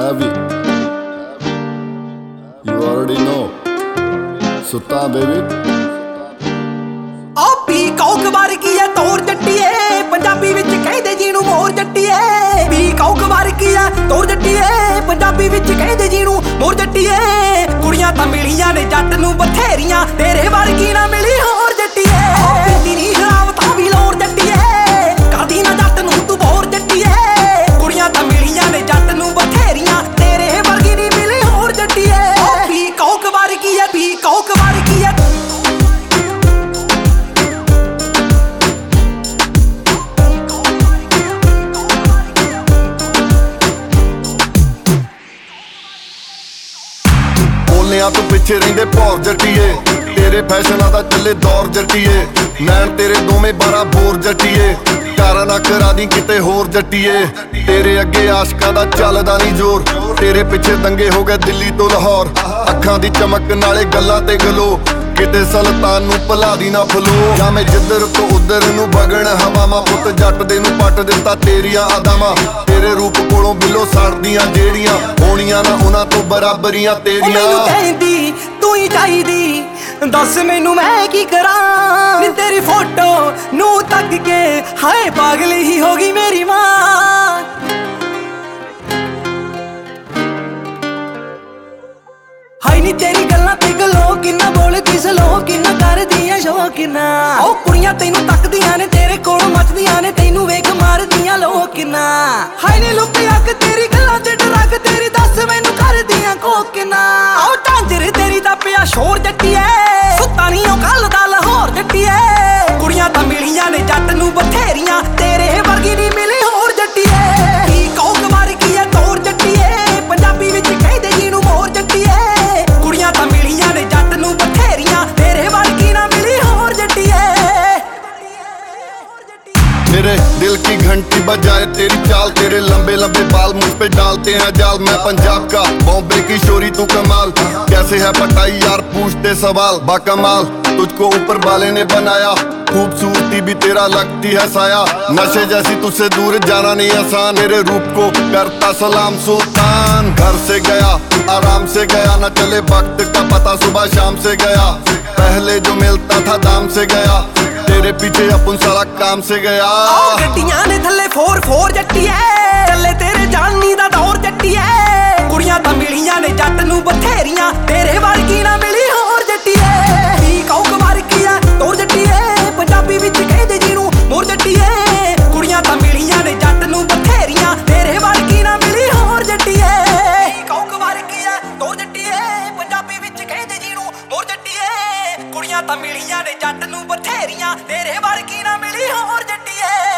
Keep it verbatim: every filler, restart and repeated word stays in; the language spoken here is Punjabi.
Heavy. You already know. Sultan baby. ਆ ਪੀ ਕੌਕ ਵਰਗੀ ਐ ਤੋਰ ਜੱਟੀਏ, ਪੰਜਾਬੀ ਵਿੱਚ ਕਹਿੰਦੇ ਜਿਹਨੂੰ ਮੋਰ ਜੱਟੀਏ। ਪੀ ਕੌਕ ਵਰਗੀ ਐ ਤੋਰ ਜੱਟੀਏ, ਪੰਜਾਬੀ ਵਿੱਚ ਕਹਿੰਦੇ ਜਿਹਨੂੰ ਮੋਰ ਜੱਟੀਏ। ਕੁੜੀਆਂ ਤਾਂ ਮਿਲੀਆਂ ਨੇ ਜੱਟ ਨੂੰ ਬਥੇਰੀਆਂ, ਤੇਰੇ ਵਰਗੀ ਨਾ ਮਿਲੀ ਹੋਰ ਜੱਟੀਏ। ਪੀਂਦੀ ਨੀ ਸ਼ਰਾਬ ਤਾਂ ਵੀ ਲੋਰ ਜੱਟੀਏ, ਕਰਦੀ ਨਾ ਜੱਟ ਨੂੰ ਤੂੰ ਬੋਰ ਜੱਟੀਏ। ਕੁੜੀਆਂ ਤਾਂ ਮਿਲੀਆਂ ਨੇ ਜੱਟ ਨੂੰ ਬਥੇਰੀਆਂ, ਤੇਰੇ ਵਰਗੀ ਨੀ ਮਿਲੀ ਹੋਰ ਜੱਟੀਏ। ਪੀ ਕੌਕ ਵਰਗੀ ਐ, ਪੀ ਕੌਕ ਵਰਗੀ ਐ। ਬੋਲਿਆਂ ਤੂੰ ਪਿੱਛੇ ਰਹਿੰਦੇ ਭੌਰ ਜੱਟੀਏ, ਤੇਰੇ ਫੈਸ਼ਨਾਂ ਦਾ ਚੱਲੇ ਦੌਰ ਜੱਟੀਏ। ਨੈਣ ਤੇਰੇ ਦੋਵੇਂ ਬਾਰਾਂ ਬੋਰ ਜੱਟੀਏ, ਕਾਰਾਂ ਨਾ ਕਰਾ ਦੀ ਕਿਤੇ ਹੋਰ ਜੱਟੀਏ। ਤੇਰੇ ਅੱਗੇ ਆਸ਼ਕਾਂ ਦਾ ਚੱਲਦਾ ਨਹੀਂ ਜ਼ੋਰ, ਤੇਰੇ ਪਿੱਛੇ ਦੰਗੇ ਹੋ ਗਏ ਦਿੱਲੀ ਤੋਂ ਲਾਹੌਰ। ਅੱਖਾਂ ਦੀ ਚਮਕ ਨਾਲੇ ਗੱਲਾਂ ਤੇ ਗਲੋ, ਕਿਤੇ ਸੁਲਤਾਨ ਨੂੰ ਭੁਲਾ ਦੀ ਨਾ ਫਲੋ। ਜਾਂ ਮੈਂ ਜਿੱਧਰ ਤੋਂ ਉਧਰ ਨੂੰ ਵਗਣ ਹਵਾਵਾਂ, ਪੁੱਤ ਜੱਟ ਦੇ ਨੂੰ ਪੱਟ ਦਿੱਤਾ ਤੇਰੀਆਂ ਅਦਾਵਾਂ। ਤੇਰੇ ਰੂਪ ਕੋਲੋਂ ਬਿੱਲੋ ਸੜਦੀਆਂ ਜਿਹੜੀਆਂ, ਹੋਣੀਆਂ ਨਾ ਉਹਨਾਂ ਤੋਂ ਬਰਾਬਰੀਆਂ ਤੇਰੀਆਂ। ਮੈਨੂੰ ਕਹਿੰਦੀ ਤੂੰ ਹੀ ਚਾਹੀਦੀ, ਦੱਸ ਮੈਨੂੰ ਮੈਂ ਕੀ ਕਰਾਂ। ਨੀ ਤੇਰੀ ਫੋਟੋ ਨੂੰ ਤੱਕ ਕੇ ਹਾਏ ਪਾਗਲ ਹੀ ਹੋ ਗਈ ਮੇਰੀ ਮਾਂ। ਹਾਏ ਨੀ ਤੇਰੀ ਗੱਲਾਂ ਤੇ ਗਲੋ, ਕਿੰਨਾ ਬੋਲਦੀ ਸਲੋ, ਕਿੰਨਾ ਕਰਦੀਆਂ ਸ਼ੋ ਕਿੰਨਾ। ਉਹ ਕੁੜੀਆਂ ਤੈਨੂੰ ਤੱਕਦੀਆਂ ਨੇ, ਤੇਰੇ ਕੋਲੋਂ ਮੱਚਦੀਆਂ ਨੇ, ਤੈਨੂੰ ਵੇਖ ਮਾਰਦੀਆਂ ਲੋਕ ਕਿੰਨਾ। ਹਾਏ ਨੀ ਲੁੱਕ ਅੱਗ ਤੇਰੀ ਗੱਲਾਂ ਤੇ ਡਰਗ ਤੇਰੀ, ਦੱਸ ਮੈਨੂੰ ਕਰਦੀਆਂ ਕੋ ਕਿੰਨਾ। ਉਹ ਝਾਂਜਰ ਤੇਰੀ ਦਾ ਪਿਆ ਸ਼ੋਰ ਜੱਟੀਏ, ਸੁੱਤਾ ਨੀ ਉਹ ਕੱਲ ਦਾ ਲਾਹੌਰ ਜੱਟੀਏ। ਕੁੜੀਆਂ ਤਾਂ ਮਿਲੀਆਂ ਨੇ ਜੱਟ ਨੂੰ ਬਥੇਰੀਆਂ, ਤੇਰੇ ਵਰਗੀ ਨੀ ਮਿਲੀ ਹੋਰ ਜੱਟੀਏ। ਪੀ ਕੌਕ ਵਰਗੀ ਐ ਤੋਰ ਜੱਟੀਏ, ਪੰਜਾਬੀ ਵਿੱਚ ਕਹਿੰਦੇ ਜਿਹਨੂੰ ਮੋਰ ਜੱਟੀਏ। ਕੁੜੀਆਂ ਤਾਂ ਮਿਲੀਆਂ ਨੇ ਜੱਟ ਨੂੰ ਬਥੇਰੀਆਂ, ਤੇਰੇ ਵਰਗੀ ਨਾ ਮਿਲੀ ਹੋਰ ਜੱਟੀਏ। मेरे दिल की घंटी बजाए तेरी चाल, तेरे लंबे लंबे बाल मुझ पे डालते हैं जाल। मैं पंजाब का बॉम्बे की शोरी तू कमाल, कैसे है पटाई यार पूछते सवाल। बाकमाल तुझको ऊपर वाले ने बनाया, खूबसूरती भी तेरा लगती है साया। नशे जैसी तुझसे दूर जाना नहीं आसान, मेरे रूप को करता सलाम सुल्तान। घर से गया आराम से गया, न चले वक्त का पता सुबह शाम से गया। पहले जो मिलता था दाम से गया, तेरे पीछे अपन सारा काम से गया। ਗੱਡੀਆਂ ਨੇ ਥੱਲੇ ਫੋਰ ਫੋਰ ਜੱਟੀਏ, ਚੱਲੇ ਤੇਰੇ ਜਾਨੀ ਦਾ ਦੌਰ ਜੱਟੀਏ। ਕੁੜੀਆਂ ਤਾਂ ਮਿਲੀਆਂ ਨੇ ਜੱਟ ਨੂੰ ਬਥੇਰੀਆਂ, ਤੇਰੇ ਵਰਗੀ ਨਾ ਮਿਲੀ ਹੋਰ ਜੱਟੀਏ। ਪੀ ਕੌਕ ਵਰਗੀ ਐ ਤੋਰ ਜੱਟੀਏ, ਪੰਜਾਬੀ ਵਿੱਚ ਕਹਿੰਦੇ ਜਿਹਨੂੰ ਮੋਰ ਜੱਟੀਏ। ਕੁੜੀਆਂ ਤਾਂ ਮਿਲੀਆਂ ਨੇ ਜੱਟ ਨੂੰ ਬਥੇਰੀਆਂ, ਤੇਰੇ ਵਰਗੀ ਨਾ ਮਿਲੀ ਹੋਰ ਜੱਟੀਏ। ਪੀ ਕੌਕ ਵਰਗੀ ਐ ਤੋਰ ਜੱਟੀਏ, ਪੰਜਾਬੀ ਵਿੱਚ ਕਹਿੰਦੇ ਜਿਹਨੂੰ ਮੋਰ ਜੱਟੀਏ। ਕੁੜੀਆਂ ਤਾਂ ਮਿਲੀਆਂ ਨੇ ਜੱਟ ਨੂੰ ਬਥੇਰੀਆਂ, ਤੇਰੇ ਵਰਗੀ ਨਾ ਮਿਲੀ ਹੋਰ ਜੱਟੀਏ।